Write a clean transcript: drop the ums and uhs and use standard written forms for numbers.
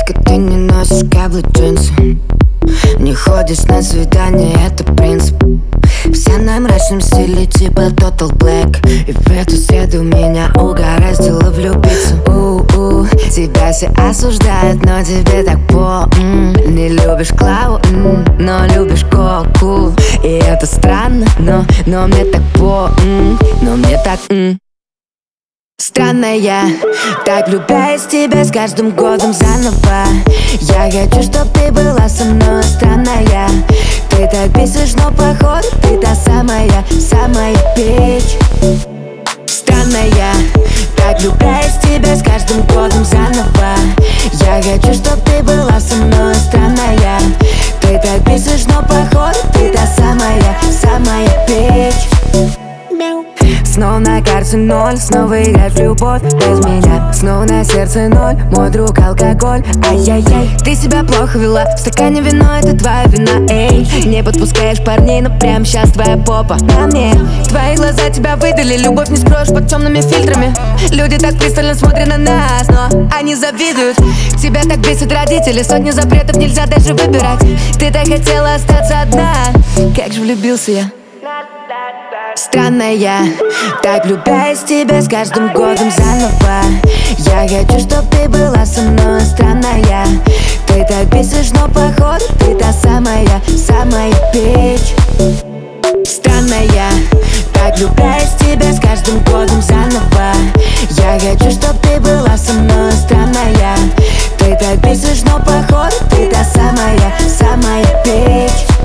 Детка, ты не носишь каблы джинсы, не ходишь на свидание, это принцип. Вся на мрачном стиле типа Total Black. И в эту среду меня угораздило влюбиться. Тебя все осуждают, но тебе так не любишь Клаву, но любишь Коку. И это странно, но мне так но мне так Странная, так влюбляюсь в тебя с каждым годом заново. Я хочу, чтоб ты была со мной странная. Ты так бесишь, но походу ты та самая печь. Странная, так влюбляюсь в тебя с каждым годом заново. Я хочу, чтоб ты была со мной странная. Ты так бесишь, но походу ты та самая печь. Снова на карте ноль, снова играть в любовь без меня. Снова на сердце ноль, мой друг алкоголь. Ай-яй-яй, ты себя плохо вела, в стакане вино, это твоя вина. Эй, не подпускаешь парней, но прямо сейчас твоя попа на мне. Твои глаза тебя выдали, любовь не скроешь под темными фильтрами. Люди так пристально смотрят на нас, но они завидуют. Тебя так бесит родители, сотни запретов, нельзя даже выбирать. Ты так хотела остаться одна, как же влюбился я. Странная, так влюбляюсь в тебя с каждым годом заново. Я хочу, чтоб ты была со мной странная. Ты так бесишь, но походу ты та самая печь. Странная, так влюбляюсь в тебя с каждым годом заново. Я хочу, чтоб ты была со мной странная. Ты так бесишь, но походу ты та самая печь.